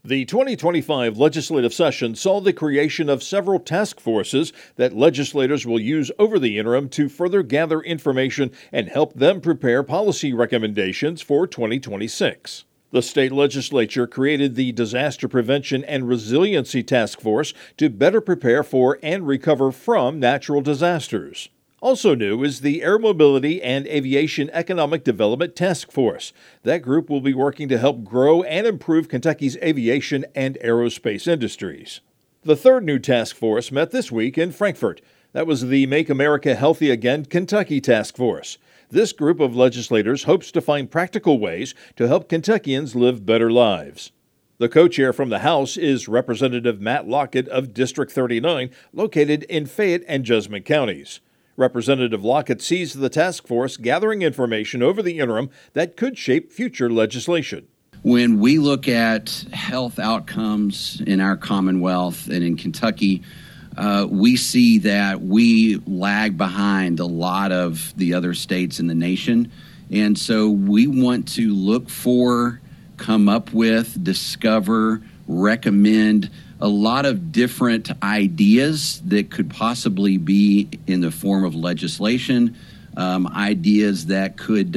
The 2025 legislative session saw the creation of several task forces that legislators will use over the interim to further gather information and help them prepare policy recommendations for 2026. The state legislature created the Disaster Prevention and Resiliency Task Force to better prepare for and recover from natural disasters. Also new is the Air Mobility and Aviation Economic Development Task Force. That group will be working to help grow and improve Kentucky's aviation and aerospace industries. The third new task force met this week in Frankfort. That was the Make America Healthy Again Kentucky Task Force. This group of legislators hopes to find practical ways to help Kentuckians live better lives. The co-chair from the House is Representative Matt Lockett of District 39, located in Fayette and Jessamine counties. Representative Lockett sees the task force gathering information over the interim that could shape future legislation. When we look at health outcomes in our Commonwealth and in Kentucky, we see that we lag behind a lot of the other states in the nation. And so we want to look for, come up with, discover, recommend a lot of different ideas that could possibly be in the form of legislation, ideas that could,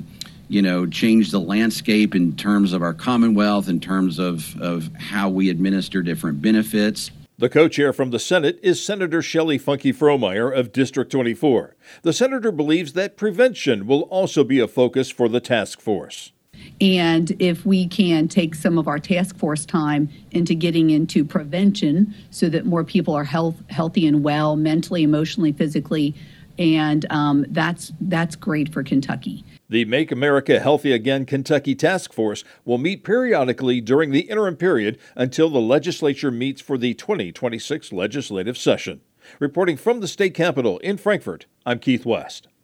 change the landscape in terms of our Commonwealth, in terms of how we administer different benefits. The co-chair from the Senate is Senator Shelley Funke Frohmeyer of District 24. The senator believes that prevention will also be a focus for the task force. And if we can take some of our task force time into getting into prevention so that more people are healthy and well, mentally, emotionally, physically, and that's great for Kentucky. The Make America Healthy Again Kentucky Task Force will meet periodically during the interim period until the legislature meets for the 2026 legislative session. Reporting from the state capitol in Frankfort, I'm Keith West.